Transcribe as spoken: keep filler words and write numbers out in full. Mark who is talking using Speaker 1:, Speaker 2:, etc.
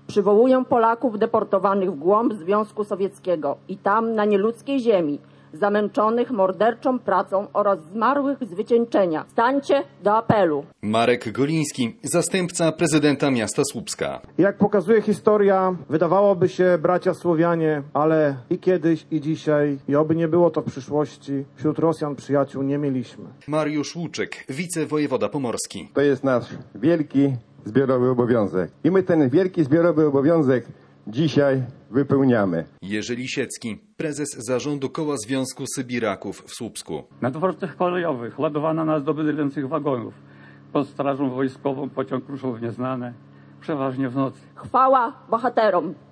Speaker 1: Przywołuję Polaków deportowanych w głąb Związku Sowieckiego i tam na nieludzkiej ziemi, zamęczonych morderczą pracą oraz zmarłych z wycieńczenia. Stańcie do apelu.
Speaker 2: Marek Goliński, zastępca prezydenta miasta Słupska.
Speaker 3: Jak pokazuje historia, wydawałoby się, bracia Słowianie, ale i kiedyś, i dzisiaj, i oby nie było to w przyszłości, wśród Rosjan przyjaciół nie mieliśmy.
Speaker 2: Mariusz Łuczek, wicewojewoda pomorski.
Speaker 4: To jest nasz wielki zbiorowy obowiązek. I my ten wielki zbiorowy obowiązek dzisiaj wypełniamy.
Speaker 2: Jerzy Lisiecki, prezes zarządu Koła Związku Sybiraków w Słupsku.
Speaker 5: Na dworcach kolejowych ładowano nas do bydlęcych wagonów. Pod strażą wojskową pociąg ruszał w nieznane, przeważnie w nocy.
Speaker 1: Chwała bohaterom!